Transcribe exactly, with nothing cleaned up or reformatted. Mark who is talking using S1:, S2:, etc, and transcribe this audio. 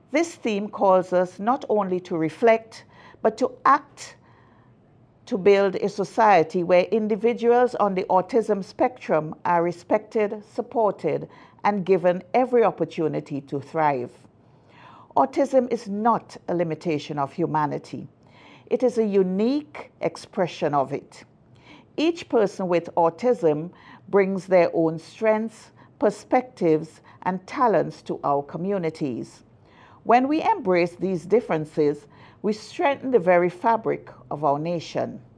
S1: This theme calls us not only to reflect, but to act to build a society where individuals on the autism spectrum are respected, supported, and given every opportunity to thrive. Autism is not a limitation of humanity. It is a unique expression of it. Each person with autism brings their own strengths, perspectives, and talents to our communities. When we embrace these differences, we strengthen the very fabric of our nation.